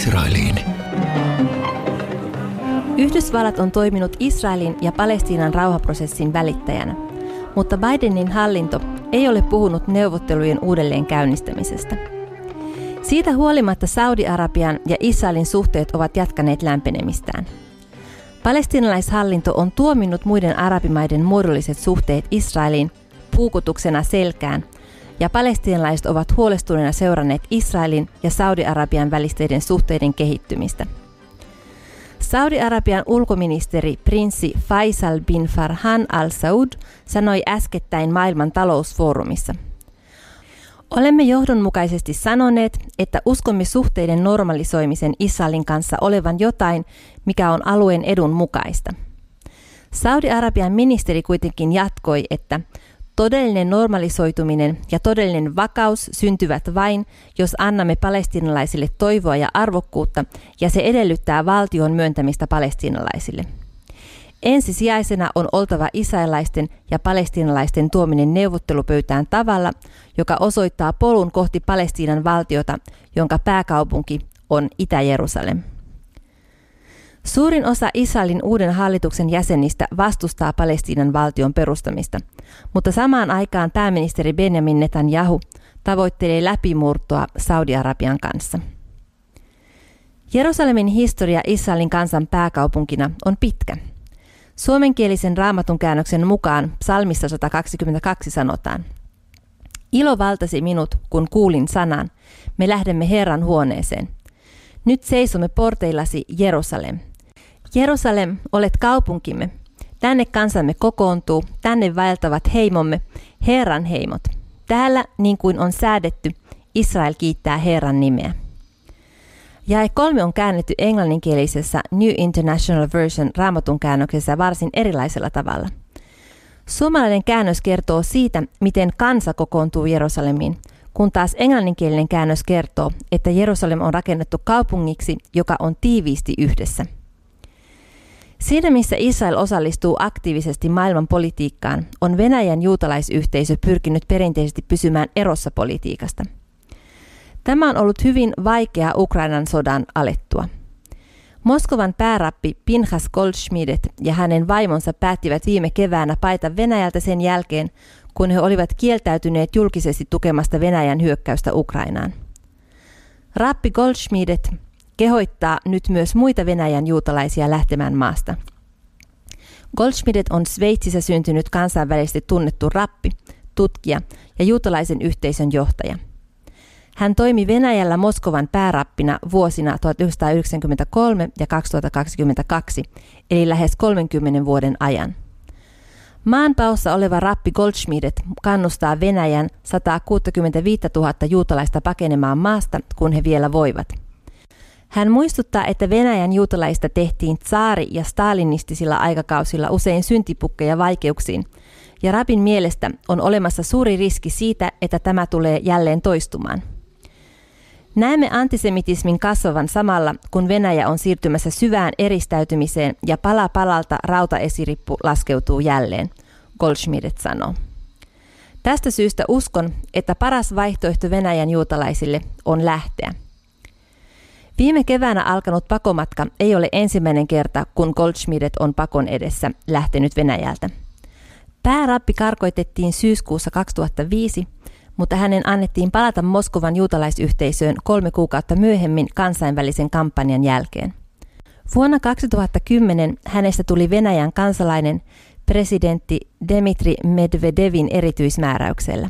Israeliin. Yhdysvallat on toiminut Israelin ja Palestiinan rauhaprosessin välittäjänä, mutta Bidenin hallinto ei ole puhunut neuvottelujen uudelleen käynnistämisestä. Siitä huolimatta Saudi-Arabian ja Israelin suhteet ovat jatkaneet lämpenemistään. Palestiinalaishallinto on tuominnut muiden arabimaiden muodolliset suhteet Israeliin puukotuksena selkään, ja palestiinalaiset ovat huolestuneena seuranneet Israelin ja Saudi-Arabian välisten suhteiden kehittymistä. Saudi-Arabian ulkoministeri prinssi Faisal bin Farhan Al Saud sanoi äskettäin maailman talousfoorumissa: "Olemme johdonmukaisesti sanoneet, että uskomme suhteiden normalisoimisen Israelin kanssa olevan jotain, mikä on alueen edun mukaista." Saudi-Arabian ministeri kuitenkin jatkoi, että todellinen normalisoituminen ja todellinen vakaus syntyvät vain, jos annamme palestiinalaisille toivoa ja arvokkuutta, ja se edellyttää valtion myöntämistä palestiinalaisille. Ensisijaisena on oltava israelaisten ja palestiinalaisten tuominen neuvottelupöytään tavalla, joka osoittaa polun kohti Palestiinan valtiota, jonka pääkaupunki on Itä-Jerusalem. Suurin osa Israelin uuden hallituksen jäsenistä vastustaa Palestiinan valtion perustamista, mutta samaan aikaan pääministeri Benjamin Netanyahu tavoittelee läpimurtoa Saudi-Arabian kanssa. Jerusalemin historia Israelin kansan pääkaupunkina on pitkä. Suomenkielisen raamatun käännöksen mukaan psalmissa 122 sanotaan: "Ilo valtasi minut, kun kuulin sanan. Me lähdemme Herran huoneeseen. Nyt seisomme porteillasi, Jerusalem. Jerusalem, olet kaupunkimme. Tänne kansamme kokoontuu, tänne vaeltavat heimomme, Herran heimot. Täällä, niin kuin on säädetty, Israel kiittää Herran nimeä." Jae 3 on käännetty englanninkielisessä New International Version raamatun käännöksessä varsin erilaisella tavalla. Suomalainen käännös kertoo siitä, miten kansa kokoontuu Jerusalemiin, kun taas englanninkielinen käännös kertoo, että Jerusalem on rakennettu kaupungiksi, joka on tiiviisti yhdessä. Siinä missä Israel osallistuu aktiivisesti maailman politiikkaan, on Venäjän juutalaisyhteisö pyrkinyt perinteisesti pysymään erossa politiikasta. Tämä on ollut hyvin vaikea Ukrainan sodan alettua. Moskovan päärappi Pinchas Goldschmidt ja hänen vaimonsa päättivät viime keväänä paeta Venäjältä sen jälkeen, kun he olivat kieltäytyneet julkisesti tukemasta Venäjän hyökkäystä Ukrainaan. Rappi Goldschmidt kehoittaa nyt myös muita Venäjän juutalaisia lähtemään maasta. Goldschmidt on Sveitsissä syntynyt kansainvälisesti tunnettu rappi, tutkija ja juutalaisen yhteisön johtaja. Hän toimi Venäjällä Moskovan päärappina vuosina 1993 ja 2022, eli lähes 30 vuoden ajan. Maanpaossa oleva rappi Goldschmidt kannustaa Venäjän 165 000 juutalaista pakenemaan maasta, kun he vielä voivat. Hän muistuttaa, että Venäjän juutalaista tehtiin tsaari- ja stalinistisilla aikakausilla usein syntipukkeja vaikeuksiin, ja rapin mielestä on olemassa suuri riski siitä, että tämä tulee jälleen toistumaan. Näemme antisemitismin kasvavan samalla, kun Venäjä on siirtymässä syvään eristäytymiseen ja pala palalta rautaesirippu laskeutuu jälleen, Goldschmidt sanoo. Tästä syystä uskon, että paras vaihtoehto Venäjän juutalaisille on lähteä. Viime keväänä alkanut pakomatka ei ole ensimmäinen kerta, kun Goldschmidt on pakon edessä lähtenyt Venäjältä. Päärappi karkoitettiin syyskuussa 2005, mutta hänen annettiin palata Moskovan juutalaisyhteisöön 3 kuukautta myöhemmin kansainvälisen kampanjan jälkeen. Vuonna 2010 hänestä tuli Venäjän kansalainen presidentti Dmitri Medvedevin erityismääräyksellä.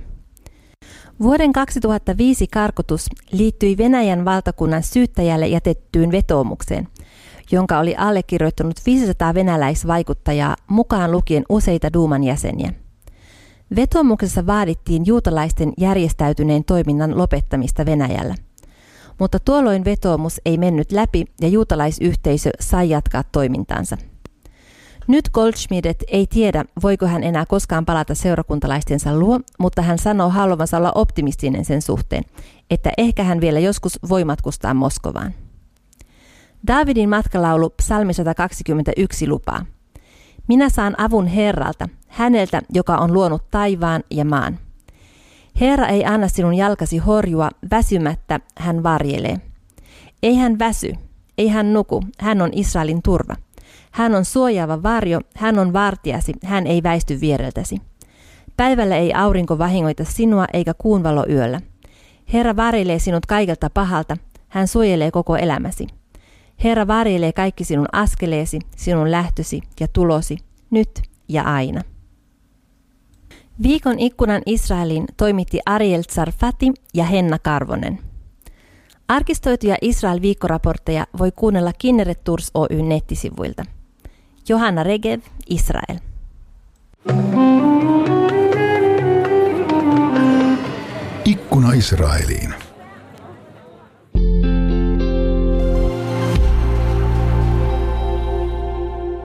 Vuoden 2005 karkotus liittyi Venäjän valtakunnan syyttäjälle jätettyyn vetoomukseen, jonka oli allekirjoittanut 500 venäläisvaikuttajaa, mukaan lukien useita duuman jäseniä. Vetoomuksessa vaadittiin juutalaisten järjestäytyneen toiminnan lopettamista Venäjällä. Mutta tuolloin vetoomus ei mennyt läpi ja juutalaisyhteisö sai jatkaa toimintaansa. Nyt Goldschmidt ei tiedä, voiko hän enää koskaan palata seurakuntalaistensa luo, mutta hän sanoo haluavansa olla optimistinen sen suhteen, että ehkä hän vielä joskus voi matkustaa Moskovaan. Daavidin matkalaulu psalmi 121 lupaa: "Minä saan avun Herralta, häneltä, joka on luonut taivaan ja maan. Herra ei anna sinun jalkasi horjua, väsymättä hän varjelee. Ei hän väsy, ei hän nuku, hän on Israelin turva. Hän on suojaava varjo, hän on vartijasi, hän ei väisty viereltäsi. Päivällä ei aurinko vahingoita sinua eikä kuun valo yöllä. Herra varjelee sinut kaikelta pahalta, hän suojelee koko elämäsi. Herra varjelee kaikki sinun askeleesi, sinun lähtösi ja tulosi, nyt ja aina. Viikon ikkunan Israeliin toimitti Ariel Tsarfati ja Henna Karvonen. Arkistoituja Israel-viikkoraportteja voi kuunnella Kinneret Tours Oyn nettisivuilta. Johanna Regev, Israel. Ikkuna Israeliin.